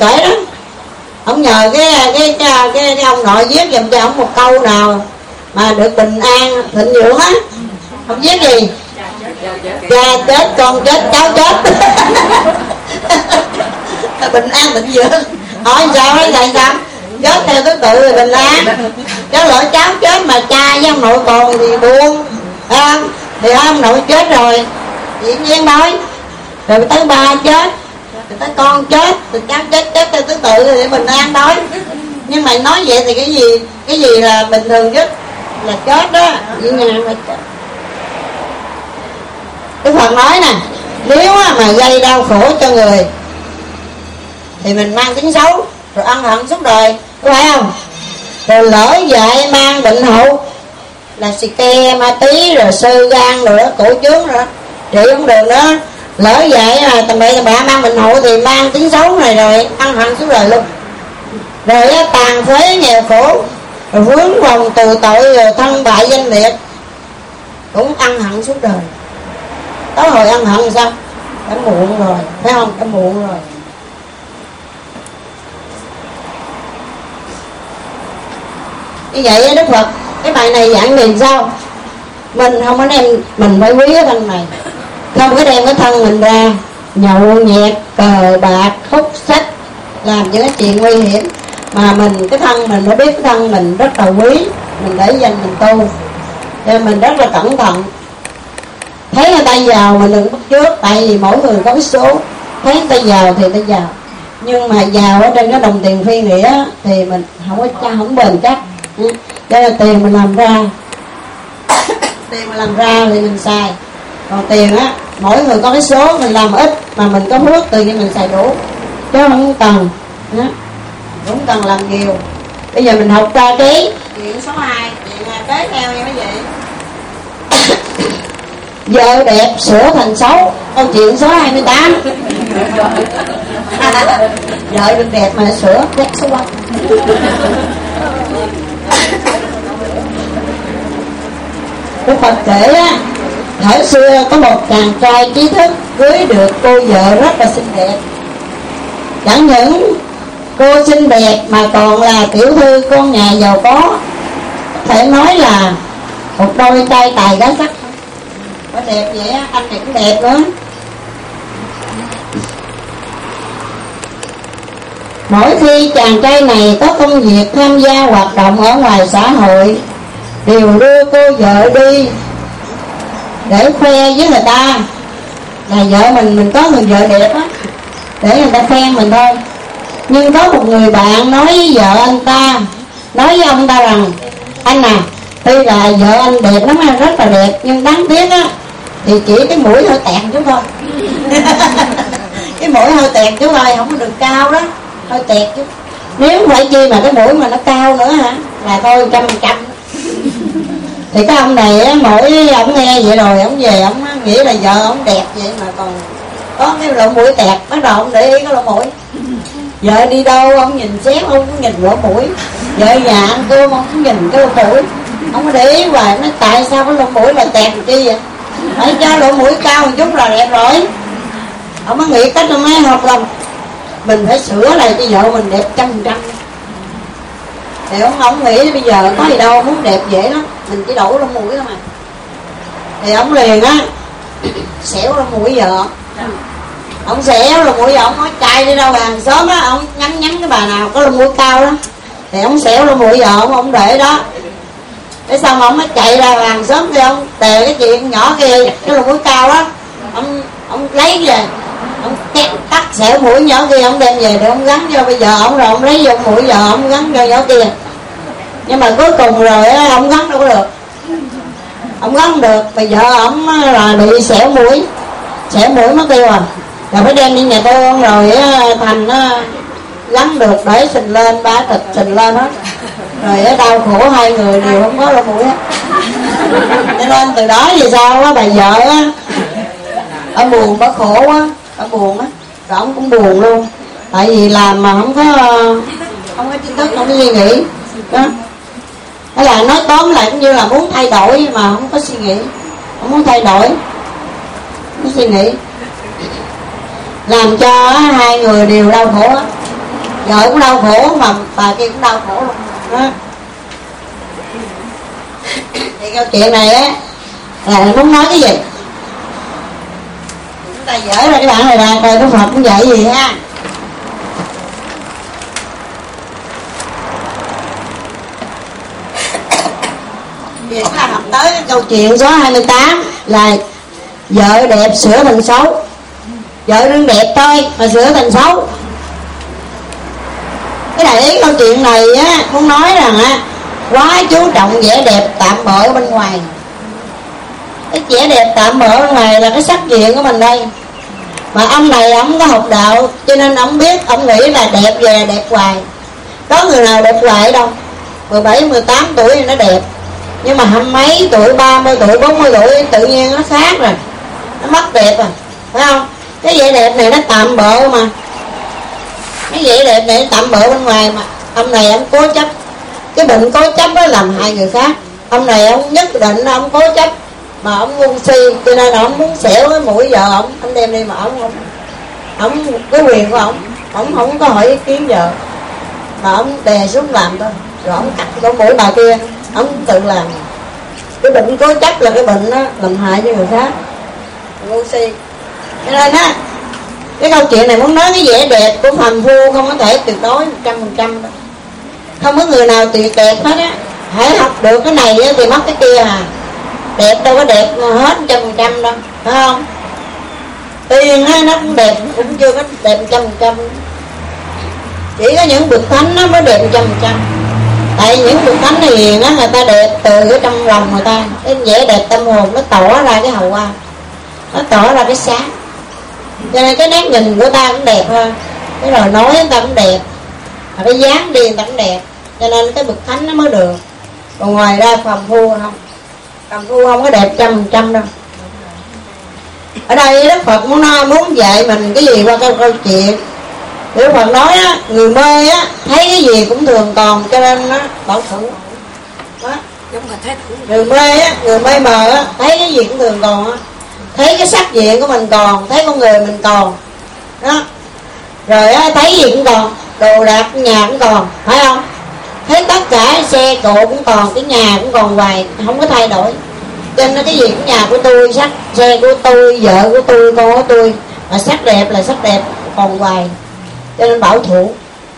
kể đó, ông nhờ cái ông nội viết giùm cho ông một câu nào mà được bình an thịnh vượng á. Ông viết gì? Cha chết, con chết, cháu chết. Bình an thịnh vượng. Hỏi sao ấy thầy sao? Chết theo thứ tự là bình an. Chứ lỡ cháu chết mà cha với ông nội còn thì buồn, phải không? Thì ông nội chết rồi dĩ nhiên thôi, rồi tới ba chết, rồi tới con chết, rồi cháu chết theo thứ tự thì bình an thôi. Nhưng mà nói vậy thì cái gì là bình thường nhất là chết đó, dĩ nhiên là chết. Đức Phật nói nè, nếu mà gây đau khổ cho người thì mình mang tiếng xấu, rồi ân hận suốt đời, có phải không? Rồi lỡ dại mang bệnh hậu là xì ke, ma tí, rồi sơ gan, rồi đó, cổ trướng rồi đó, trị không được nữa. Lỡ dại là tầm bậy tầm bạ mang bệnh hậu thì mang tiếng xấu này rồi ân hận suốt đời luôn. Rồi tàn phế nghèo khổ, rồi vướng vòng tù tội, rồi thân bại danh liệt, cũng ân hận suốt đời. Tới hồi ân hận sao? Đã muộn rồi, phải không? Đã muộn rồi. Như vậy Đức Phật, cái bài này giảng liền sao? Mình không có đem, mình phải quý cái thân này, không có đem cái thân mình ra nhậu nhẹt, cờ bạc, hút sách, làm những cái chuyện nguy hiểm. Mà mình, cái thân mình phải biết cái thân mình rất là quý, mình để dành mình tu, cho nên mình rất là cẩn thận. Thấy người ta giàu mình đừng bắt chước, tại vì mỗi người có cái số. Thấy người ta giàu thì ta giàu, nhưng mà giàu ở trên cái đồng tiền phi nghĩa thì mình không bền chắc. Đây là tiền mình làm ra tiền mình làm ra thì mình xài. Còn tiền á, mỗi người có cái số, mình làm ít mà mình có phước tự nhiên mình xài đủ, chứ không cần không cần làm nhiều. Bây giờ mình học ra cái chuyện số 2, chuyện kế theo nha quý vị. Vợ đẹp sửa thành xấu, câu chuyện số 28. Vợ được đẹp mà sửa đẹp số 1. Đức Phật kể á, thời xưa có một chàng trai trí thức cưới được cô vợ rất là xinh đẹp. Chẳng những cô xinh đẹp mà còn là tiểu thư con nhà giàu có, phải nói là một đôi trai tài gái sắc. Có đẹp vậy á, anh này cũng đẹp nữa. Mỗi khi chàng trai này có công việc tham gia hoạt động ở ngoài xã hội, đều đưa cô vợ đi để khoe với người ta là vợ mình có người vợ đẹp á, để người ta khen mình thôi. Nhưng có một người bạn nói với vợ anh ta, nói với ông ta rằng: anh à, tuy là vợ anh đẹp lắm, rất là đẹp, nhưng đáng tiếc á thì chỉ cái mũi hơi tẹt chút thôi. Cái mũi hơi tẹt chút thôi, không có được cao đó, hơi tẹt chút. Nếu phải chi mà cái mũi mà nó cao nữa hả, là thôi 100%. Thì cái ông này á, mỗi ông nghe vậy rồi ông về ông nghĩ là vợ ông đẹp vậy mà còn có cái lỗ mũi tẹt, bắt đầu ông để ý cái lỗ mũi. Vợ đi đâu ông nhìn xéo, không có nhìn lỗ mũi. Vợ nhà ăn cơm ông cũng nhìn cái lỗ mũi, ông có để ý hoài. Nói tại sao cái lỗ mũi là tẹt chi vậy? Phải cho lỗ mũi cao một chút là đẹp rồi. Ông mới nghĩ cách ông mới học là mình phải sửa lại cho vợ mình đẹp 100%. Thì ông nghĩ bây giờ có gì đâu, muốn đẹp dễ lắm, mình chỉ đổ lỗ mũi thôi mà. Thì ông liền á xẻo lỗ mũi vợ. Ông xẻo lỗ mũi vợ, ông nói trai đi đâu hàng xóm á, ông nhắn cái bà nào có lỗ mũi cao đó thì ông xẻo lỗ mũi vợ, ông để đó. Thế xong ông mới chạy ra hàng xóm thì ông tè cái chuyện nhỏ kia, cái lỗ mũi cao đó, ông lấy về, ông cắt xẻo mũi nhỏ kia, ông đem về để ông gắn vô. Bây giờ ông rồi ông lấy vô mũi vợ, ông gắn vô nhỏ kia. Nhưng mà cuối cùng rồi á, ông gắn đâu có được, ông gắn không được. Bây giờ ông là bị xẻo mũi mất tiêu rồi phải đem đi nhà thương. Rồi thành gắn được, để sình lên, bá thịt sình lên hết. Rồi đau khổ hai người đều không có lỗ mũi hết. Cho nên từ đó vì sao á, bà vợ á, ông buồn, bà khổ quá, bà buồn á, rồi ông cũng buồn luôn. Tại vì làm mà không có chính thức, không có suy nghĩ đó. Thế là nói tóm lại cũng như là muốn thay đổi mà không có suy nghĩ, không muốn thay đổi, không suy nghĩ, làm cho hai người đều đau khổ hết. vợ cũng đau khổ mà bà kia cũng đau khổ luôn đó. Thì câu chuyện này á là muốn nói cái gì? Chúng ta dở ra cái bản này ra coi Đức Phật cũng dạy gì ha. Việc là học tới cái câu chuyện số 28 là vợ đẹp sửa thành xấu. Vợ đương đẹp thôi mà sửa thành xấu. Cái đại ý câu chuyện này á muốn nói rằng á quá chú trọng vẻ đẹp tạm bợ ở bên ngoài. Cái vẻ đẹp tạm bợ bên ngoài là cái sắc diện của mình đây. Mà ông này ông có học đạo cho nên ông biết, ông nghĩ là đẹp về đẹp hoài. Có người nào đẹp hoài đâu. 17, 18 tuổi thì nó đẹp, nhưng mà 20 mấy tuổi, 30 tuổi, 40 tuổi tự nhiên nó khác rồi, nó mất đẹp rồi, phải không? Cái vẻ đẹp này nó tạm bợ mà. Cái vẻ đẹp này nó tạm bợ bên ngoài mà. Ông này ông cố chấp. Cái bệnh cố chấp đó làm hại người khác. Ông này ông nhất định ông cố chấp mà ông ngu si, cho nên ông muốn xẻo cái mũi vợ ông đem đi mà ông cái quyền của ông không có hỏi ý kiến vợ mà ông đè xuống làm thôi, rồi ông cắt cái mũi bà kia, ông tự làm. Cái bệnh cố chấp là cái bệnh đó làm hại cho người khác, ngu si. Cho nên á cái câu chuyện này muốn nói cái vẻ đẹp của phàm phu không có thể tuyệt đối 100% đâu. Không có người nào tuyệt đẹp hết á. Hãy học được cái này thì mất cái kia à. Đẹp đâu có đẹp mà hết 100% đâu, phải không? Tiền á nó cũng đẹp, cũng chưa có đẹp 100%. Chỉ có những bậc thánh nó mới đẹp 100%. Tại những bậc thánh hiền á người ta đẹp từ cái trong lòng người ta. Cái vẻ đẹp tâm hồn nó tỏ ra cái hào quang, nó tỏ ra cái sáng. Cho nên cái nét nhìn của ta cũng đẹp hơn, cái lời nói người ta cũng đẹp, cái dáng đi người ta cũng đẹp. Cho nên cái bậc thánh nó mới được. Còn ngoài ra phàm phu không, phàm phu không có đẹp 100% đâu. Ở đây Đức Phật muốn dạy mình cái gì qua câu chuyện. Đức Phật nói á, người mê á thấy cái gì cũng thường còn, cho nên nó bảo thủ đó. Người mê á, người mê mờ á thấy cái gì cũng thường còn á, thấy cái sắc diện của mình còn, thấy con người mình còn đó, rồi á thấy gì cũng còn, đồ đạc nhà cũng còn, phải không? Thấy tất cả xe cộ cũng còn, cái nhà cũng còn hoài, không có thay đổi. Cho nên cái gì cũng nhà của tôi, sắc xe của tôi, vợ của tôi, con của tôi, mà sắc đẹp là sắc đẹp còn hoài. Cho nên bảo thủ.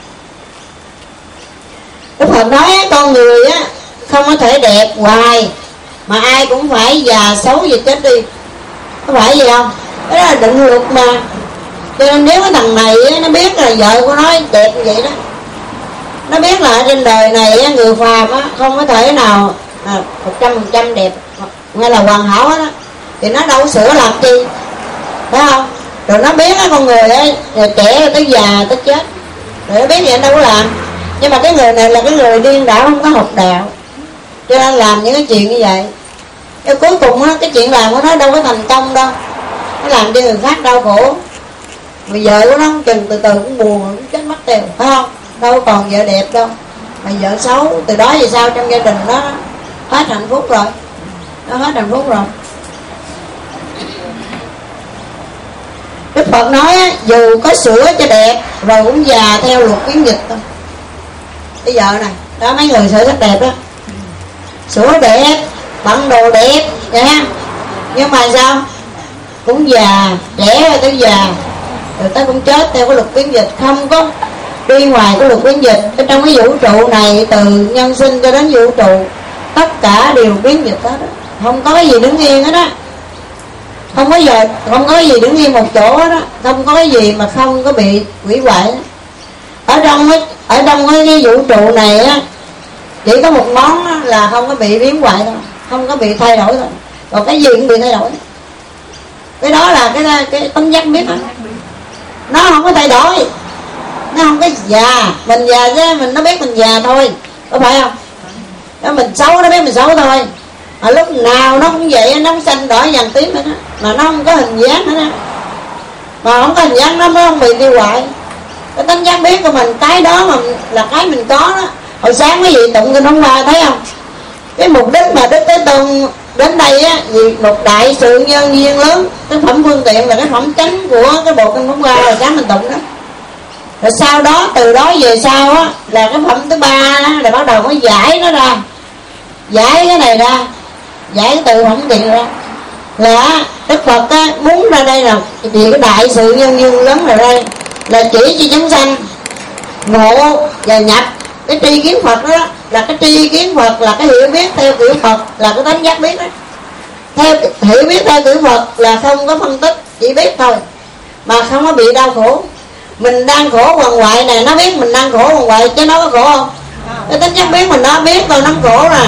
Đức Phật nói con người á không có thể đẹp hoài, mà ai cũng phải già xấu và chết đi, có phải gì không? Đó là định luật mà. Cho nên nếu cái thằng này á, nó biết là vợ của nó đẹp như vậy đó, nó biết là trên đời này á, người phàm á không có thể nào 100% đẹp hay là hoàn hảo hết á, thì nó đâu sửa làm chi, phải không? Rồi nó biết á, con người ấy trẻ tới già tới chết, rồi nó biết vậy nó đâu có làm. Nhưng mà cái người này là cái người điên đảo, không có học đạo, cho nên làm những cái chuyện như vậy. Nhưng cuối cùng á, cái chuyện làm của nó đâu có thành công đâu, nó làm cho người khác đau khổ. Mà vợ của nó chừng từ từ cũng buồn, cũng chết mất tiêu, phải không? Đâu còn vợ đẹp đâu, mà vợ xấu. Từ đó về sau trong gia đình nó hết hạnh phúc rồi, nó hết hạnh phúc rồi. Đức Phật nói á, dù có sửa cho đẹp rồi cũng già theo luật biến dịch thôi. Bây giờ này đó, mấy người sửa rất đẹp đó, sửa đẹp, bận đồ đẹp nha, nhưng mà sao cũng già, trẻ rồi tới già rồi tới cũng chết theo cái luật biến dịch. Không có đi ngoài cái luật biến dịch. Ở trong cái vũ trụ này, từ nhân sinh cho đến vũ trụ, tất cả đều biến dịch hết đó. Không có cái gì đứng yên hết á. Không có gì đứng yên một chỗ hết á. Không có cái gì mà không có bị hủy hoại. Ở trong cái vũ trụ này á, chỉ có một món á, là không có bị biến hoại thôi, không có bị thay đổi thôi. Còn cái gì cũng bị thay đổi. Cái đó là cái tấm giác biết đó. Nó không có thay đổi, nó không có già. Mình già chứ nó biết mình già thôi, có phải không? Đó, mình xấu nó biết mình xấu thôi. Mà lúc nào nó cũng vậy, nó cũng xanh đỏ vàng tím hết á, mà nó không có hình dáng nữa đó. Mà không có hình dáng nó mới không bị tiêu hoại. Cái tấm giác biết của mình, cái đó mà là cái mình có đó. Hồi sáng cái gì tụng kinh hôm qua thấy không? Cái mục đích mà Đức Thế Tôn đến đây á, vì một đại sự nhân duyên lớn. Cái phẩm phương tiện là cái phẩm chánh của cái bộ kinh hôm qua, hồi sáng mình tụng đó. Rồi sau đó từ đó về sau á là cái phẩm thứ ba đó, là bắt đầu mới giải nó ra, giải cái này ra, giải cái từ phẩm thiện ra. Là Đức Phật á, muốn ra đây là vì cái đại sự nhân duyên lớn ở đây là chỉ cho chúng sanh ngộ và nhập cái tri kiến Phật đó, là cái tri kiến Phật là cái hiểu biết theo kiểu Phật, là cái tánh giác biết đó. Theo hiểu biết theo kiểu Phật là không có phân tích, chỉ biết thôi mà không có bị đau khổ. Mình đang khổ quằn quại này, nó biết mình đang khổ quằn quại chứ nó có khổ không? Cái tánh giác biết mình nó biết thôi, nó khổ nè,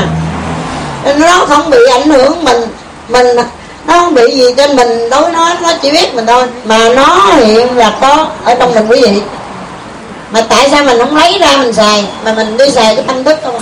nó không bị ảnh hưởng mình nó không bị gì trên mình, đối nó chỉ biết mình thôi, mà nó hiện là có ở trong mình quý vị. Mà tại sao mình không lấy ra mình xài, mà mình đi xài cái tâm thức không?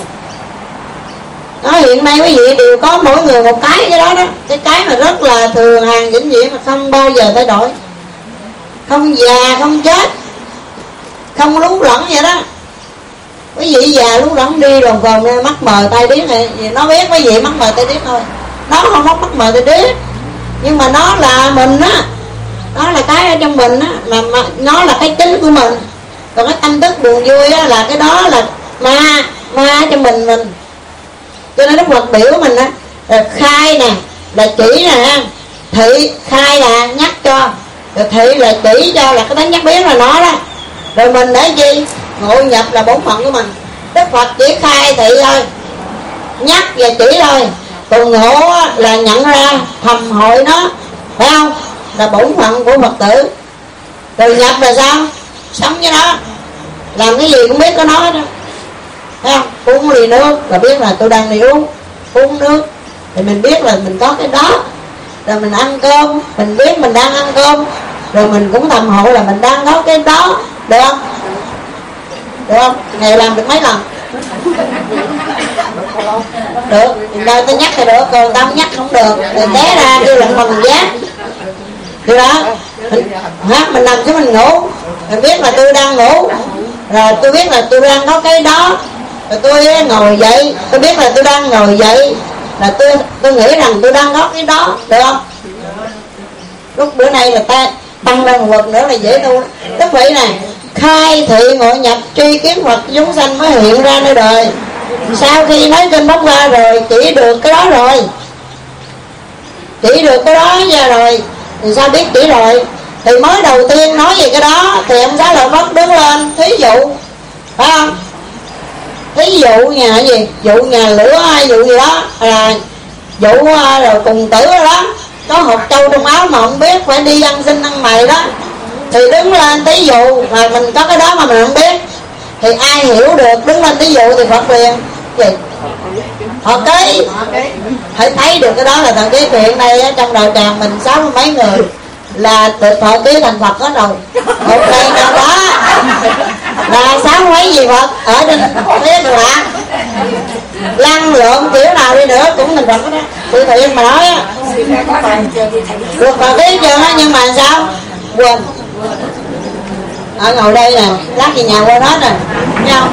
Nó hiện nay quý vị đều có mỗi người một cái đó đó, cái mà rất là thường hàng vĩnh viễn mà không bao giờ thay đổi, không già không chết, không lú lẫn vậy đó. Quý vị già lú lẫn đi rồi còn mắt mờ tay điếc này, nó biết quý vị mắt mờ tay điếc thôi, nó không có mắt mờ tay điếc, nhưng mà nó là mình á, nó là cái ở trong mình á, mà nó là cái tính của mình. Còn cái tâm thức buồn vui á là cái đó là ma trong mình. Cho nên Đức Phật biểu mình á là khai nè, là chỉ nè, thị khai là nhắc cho, rồi thị là chỉ cho, là cái tánh nhắc biết là nó đó. Rồi mình để chi? Ngộ nhập là bổn phận của mình. Đức Phật chỉ khai thị thôi, nhắc và chỉ thôi. Còn ngộ á, là nhận ra thầm hội nó, phải không? Là bổn phận của Phật tử. Rồi nhập là sao? Sống với nó, làm cái gì cũng biết có nó đó, thấy không? Uống ly nước là biết là tôi đang đi uống nước, thì mình biết là mình có cái đó. Rồi mình ăn cơm, mình biết mình đang ăn cơm, rồi mình cũng thầm hộ là mình đang có cái đó, được không? Được không? Ngày làm được mấy lần? Được, thì đâu tôi nhắc thì được, còn tao nhắc không được thì té ra kêu là phần giác. Điều đó mình nằm chứ mình ngủ, mình biết là tôi đang ngủ, rồi tôi biết là tôi đang có cái đó, rồi tôi ngồi dậy, tôi biết là tôi đang ngồi dậy, là tôi nghĩ rằng tôi đang có cái đó, được không? Lúc bữa nay là ta tăng lên một bậc nữa là dễ tu. Tức vậy nè, khai thị ngộ nhập tri kiến Phật chúng sanh mới hiện ra nơi đời. Sau khi nói kinh bóc ra rồi, chỉ được cái đó rồi, chỉ được cái đó ra rồi thì sao biết chỉ rồi? Thì mới đầu tiên nói về cái đó thì ông Xá Lợi Phất đứng lên thí dụ, phải không? Thí dụ nhà gì? Dụ nhà lửa hay dụ gì đó, là dụ rồi cùng tử đó, có hột trâu trong áo mà không biết, phải đi ăn xin ăn mày đó, thì đứng lên thí dụ mà mình có cái đó mà mình không biết, thì ai hiểu được đứng lên thí dụ thì Phật liền gì? Họ ký, phải thấy được cái đó là thật ký. Hiện nay trong đạo tràng mình 60 mấy người là tự thọ ký thành Phật hết rồi. Một ngày nào đó là 60 mấy gì Phật ở trên phía lạ, lăn lộn kiểu nào đi nữa cũng thành Phật đó. Tự thiện mà nói á, được thọ ký chưa á, nhưng mà sao quên. Ở ngồi đây nè, lát về nhà quên hết rồi, thấy không?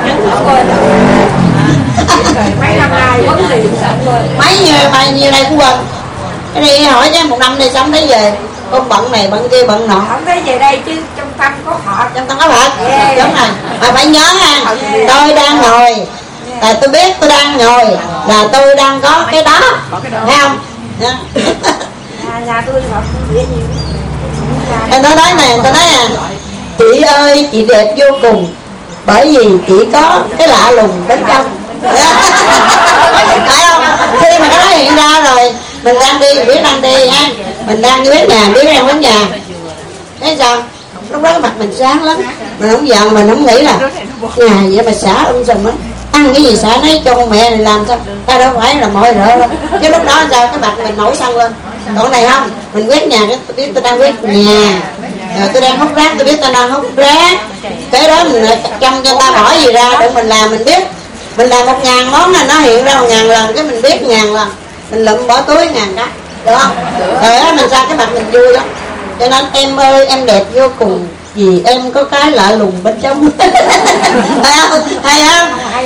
Mấy năm nay vấn đề mấy nhiêu đây cũng quên. Cái đi hỏi chứ một năm đi sống thấy về con bận này bận kia bận nọ, không thấy về đây chứ trong tâm có Phật, trong tâm có Phật. Đúng rồi, mà phải nhớ ha, tôi đang ngồi là tôi biết tôi đang ngồi là tôi đang có cái đó, thấy không? Nhà tôi Phật không biết gì. Tôi nói nè, tôi nói nè, chị ơi chị đẹp vô cùng, bởi vì chị có cái lạ lùng bên trong. Phải không? Khi mà cái đó hiện ra rồi, mình đang đi, mình biết đang đi ha, mình đang đi bếp nhà, biết đang bếp nhà, thấy sao? Lúc đó cái mặt mình sáng lắm, mình không giận, mình không nghĩ là nhà vậy mà xả sùm á, ăn cái gì xả nấy cho con mẹ này làm sao? Ta đâu phải là mọi rợ đâu. Chứ lúc đó sao cái mặt mình nổi sân lên. Còn này không, mình quét nhà, tôi biết tôi đang quét nhà, rồi tôi đang hút rác, tôi biết tôi đang hút rác. Cái đó mình trong cho ta hỏi gì ra để mình làm, mình biết. Mình làm 1000 món là nó hiện ra 1000 lần, cái mình biết 1000 lần, mình lụm bỏ túi 1000 cái, được không? Rồi đó mình ra cái mặt mình vui lắm. Cho nên em ơi em đẹp vô cùng vì em có cái lạ lùng bên trong. Hay không? Hay không?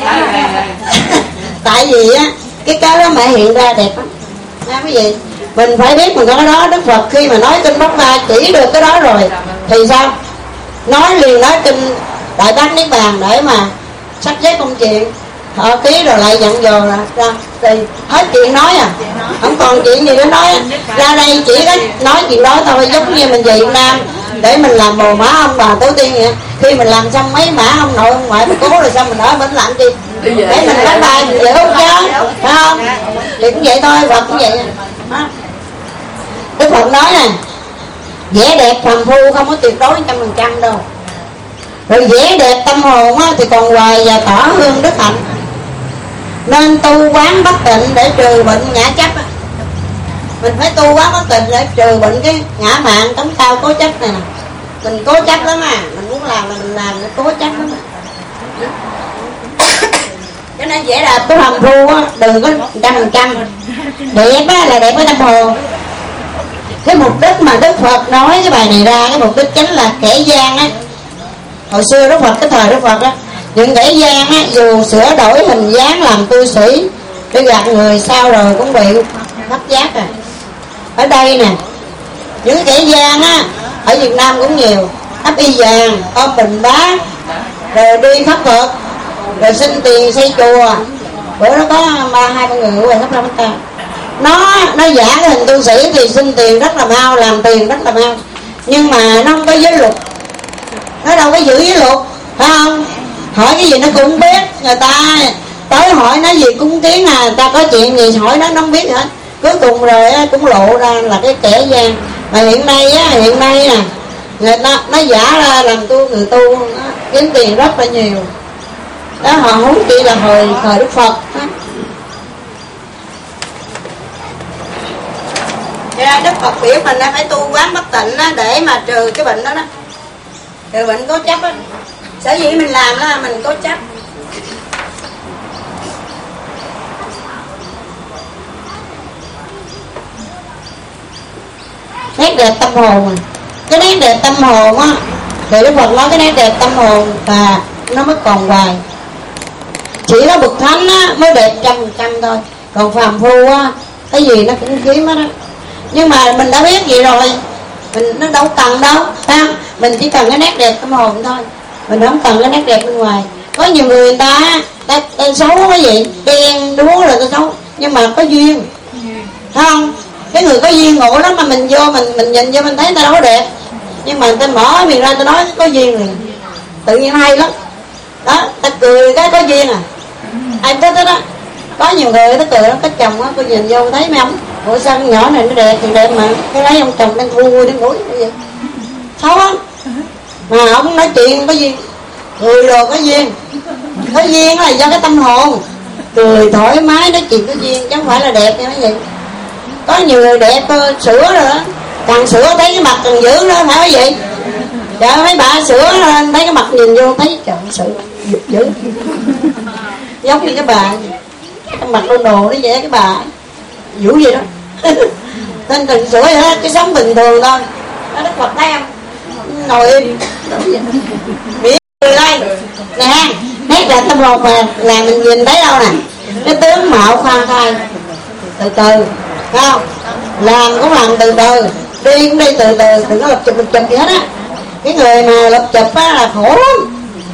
Tại vì á cái đó mẹ hiện ra đẹp lắm nha quý vị. Mình phải biết mình có cái đó. Đức Phật khi mà nói kinh bóc ra chỉ được cái đó rồi thì sao? Nói liền nói kinh Đại Bác Niết Bàn để mà sắp xếp công chuyện, họ ký rồi lại dặn dò là ra thì hết chuyện nói à, không còn chuyện gì để nói. Ra đây chỉ có nói chuyện đó thôi, giống như mình về Việt Nam để mình làm bồ má ông bà tổ tiên vậy. Khi mình làm xong mấy mã ông nội ông ngoại mình cố rồi xong mình ở mình làm gì để mình bye bye mình về hút chứ, phải không? Thì cũng vậy thôi, Phật cũng vậy. Đức Phật nói nè, vẻ đẹp phàm phu không có tuyệt đối 100% đâu. Rồi vẻ đẹp tâm hồn á, thì còn hoài và tỏ hương đức hạnh. Nên tu quán bất tịnh để trừ bệnh ngã chấp á. Mình phải tu quán bất tịnh để trừ bệnh cái ngã mạn tấm cao cố chấp này nè. Mình cố chấp lắm à, mình muốn làm là mình làm, nó cố chấp lắm à. Cho nên vẻ đẹp của phàm phu á, đừng có 100%. Đẹp á là đẹp với tâm hồn. Cái mục đích mà Đức Phật nói cái bài này ra, cái mục đích chính là kẻ gian á. Hồi xưa Đức Phật, cái thời Đức Phật á, những kẻ gian á, dù sửa đổi hình dáng làm tu sĩ để gạt người sau rồi cũng bị thất giác à. Ở đây nè, những kẻ gian á, ở Việt Nam cũng nhiều, ấp y vàng, ôm bình bát, rồi đi khất thực, rồi xin tiền xây chùa. Bữa nó có 2-3 người ngoài khắp Long ta, nó giả cái hình tu sĩ thì xin tiền rất là mau, làm tiền rất là mau, nhưng mà nó không có giới luật, nó đâu có giữ giới luật, phải không? Hỏi cái gì nó cũng biết, người ta tới hỏi nó gì cúng kiến à, người ta có chuyện gì hỏi nó không biết hết. Cuối cùng rồi cũng lộ ra là cái kẻ gian. Mà hiện nay nè, người ta nó giả ra làm người tu kiếm tiền rất là nhiều đó, họ huống chi là thời Đức Phật đó. Ra Đức Phật biểu mình phải tu quán bất tịnh đó, để mà trừ cái bệnh đó đó, trừ bệnh cố chấp đó. Sở dĩ mình làm đó là mình cố chấp. Nét đẹp tâm hồn, cái nét đẹp tâm hồn á, thì Đức Phật nói cái nét đẹp tâm hồn là nó mới còn hoài. Chỉ có bậc thánh á mới đẹp 100% thôi, còn phàm phu á cái gì nó cũng kiếm hết á. Nhưng mà mình đã biết vậy rồi, nó đâu cần đâu, phải không? Mình chỉ cần cái nét đẹp tâm hồn thôi, mình không cần cái nét đẹp bên ngoài. Có nhiều người ta xấu cái gì đen đúa rồi ta xấu, nhưng mà có duyên, phải không? Cái người có duyên ngộ lắm, mà mình vô mình nhìn vô mình thấy người ta đâu có đẹp, nhưng mà người ta mở miệng ra ta nói có duyên rồi tự nhiên hay lắm đó, ta cười cái có duyên à. Ai thích đó. Có nhiều người ta cười đó, cái chồng á, cô nhìn vô thấy mấy ông, ủa sao con nhỏ này nó đẹp thì đẹp mà cái lấy ông chồng đang thui đang ngủi cái gì xấu lắm. Mà ông nói chuyện có duyên, cười đồ có duyên là do cái tâm hồn, cười thoải mái nói chuyện có duyên, chứ không phải là đẹp như cái gì. Có nhiều người đẹp sữa rồi đó, càng sữa thấy cái mặt càng dữ đó, phải cái gì? Trời, mấy bà sữa lên thấy cái mặt nhìn vô thấy trời sữa dữ giống như cái bà cái mặt đôn đồ nó vậy, cái bà dữ gì đó nên đừng sửa gì hết, cái sống bình thường thôi đó. Đức Phật thấy không, ngồi im miệng cười lên nè, nét đẹp tâm hồn mà là mình nhìn thấy đâu nè, cái tướng mạo khoan thai từ từ, phải không? Làm cũng làm từ từ, đi cũng đi từ từ, đừng có lập chụp gì hết á. Cái người mà lập chụp á là khổ lắm.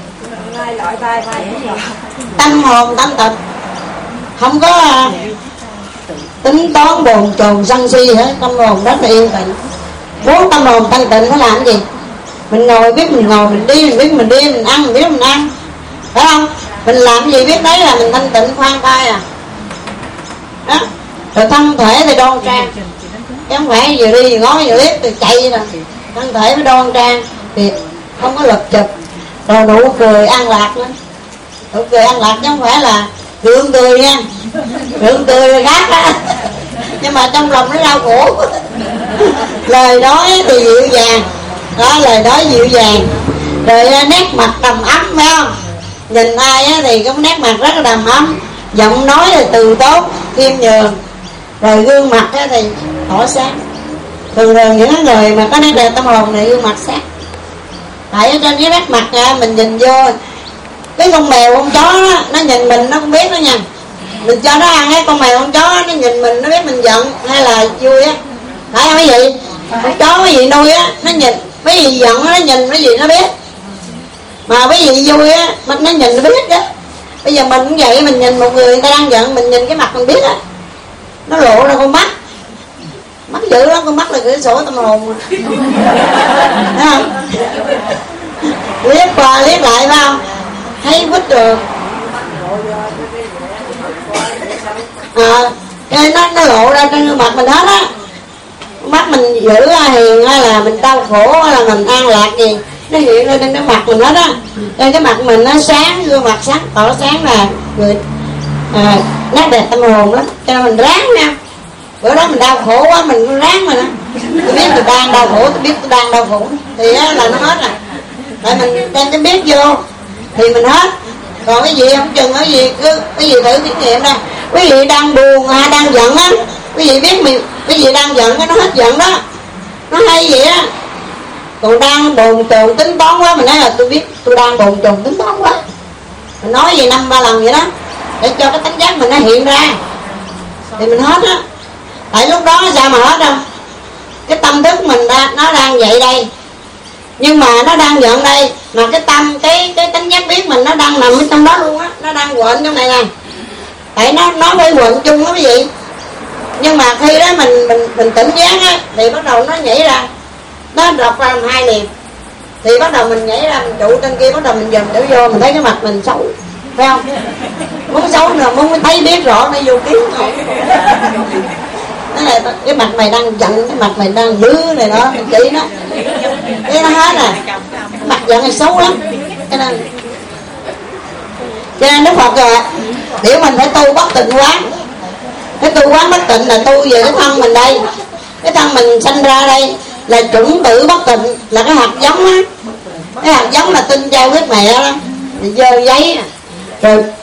Tâm hồn tâm tịnh, không có tính toán bồn chồn sân si hết, tâm hồn rất là yên tĩnh. Muốn tâm hồn thanh tịnh phải làm cái gì? Mình ngồi biết mình ngồi, mình đi mình biết mình đi, mình ăn mình biết mình ăn, phải không? Mình làm cái gì biết đấy là mình thanh tịnh khoan thai à đó. Rồi thân thể thì đoan trang, chứ không phải vừa đi vừa ngó vừa liếc rồi chạy rồi. Thân thể mới đoan trang thì không có lập chụp. Rồi nụ cười an lạc lắm, nụ cười an lạc chứ không phải là gượng cười nha, gượng cười khác á nhưng mà trong lòng nó đau khổ. Lời nói thì dịu dàng đó, lời nói dịu dàng, rồi nét mặt đầm ấm, phải không? Nhìn ai á thì có nét mặt rất là đầm ấm, giọng nói là từ tốt khiêm nhường, rồi gương mặt á thì tỏ sáng. Thường thường những người mà có nét đẹp tâm hồn này gương mặt sáng. Tại ở trên cái nét mặt mình nhìn vô, cái con mèo con chó đó, nó nhìn mình nó không biết đó nha, mình cho nó ăn cái con mèo con chó nó nhìn mình nó biết mình giận hay là vui á, phải không? Cái gì con chó cái gì nuôi á, nó nhìn mấy gì giận nó nhìn mấy gì nó biết. Mà cái gì vui á mặt nó nhìn nó biết đó. Bây giờ mình cũng vậy, mình nhìn một người ta đang giận, mình nhìn cái mặt mình biết á, nó lộ ra con mắt. Mắt dữ lắm, con mắt là cửa sổ tâm hồn. Thấy không? Liếc qua liếc lại phải không? Thấy quýt được. Nó lộ ra trên gương mặt mình hết á. Mắt mình dữ hiền hay là mình đau khổ hay là mình an lạc gì, nó hiện lên trên cái mặt mình hết á. Trên cái mặt mình nó sáng, gương mặt sáng tỏ sáng là người nét đẹp tâm hồn lắm. Cho nên mình ráng nha. Bữa đó mình đau khổ quá mình cũng ráng mà. Tôi biết tôi đang đau khổ, tôi biết tôi đang đau khổ thì á là nó hết rồi. Tại mình đem cái biết vô thì mình hết. Còn cái gì không chừng cái gì cứ cái gì thử kinh nghiệm ra. Quý vị đang buồn hay đang giận á, quý vị biết mình cái gì đang giận cái nó hết giận đó, nó hay vậy á. Còn đang bồn chồn tính toán quá mình nói là tôi biết tôi đang bồn chồn tính toán quá, mình nói gì 5-3 lần vậy đó để cho cái tánh giác mình nó hiện ra thì mình hết á. Tại lúc đó sao mà hết đâu, cái tâm thức mình nó đang vậy đây nhưng mà nó đang giận đây, mà cái tâm cái tánh giác biết mình nó đang nằm ở trong đó luôn á, nó đang quện trong này nè. Tại nó phải quện chung đó quý vị. Nhưng mà khi đó mình tỉnh giác á thì bắt đầu nó nhảy ra, nó đọc ra làm hai liền thì bắt đầu mình nhảy ra mình trụ trên kia, bắt đầu mình dần trở vô mình thấy cái mặt mình xấu phải không? Muốn xấu nữa muốn thấy biết rõ nó vô kiếm rồi. Đó là cái mặt mày đang giận, cái mặt mày đang dữ này đó, mình chỉ nó cái nó hết rồi, mặt giận này xấu lắm. Cho nên Đức Phật rồi nếu mình phải tu bất tịnh quán. Cái tu quán bất tịnh là tu về cái thân mình đây, cái thân mình sanh ra đây là chủng tử bất tịnh, là cái hạt giống á. Cái hạt giống là tinh trao huyết mẹ đó, thì dơ giấy rồi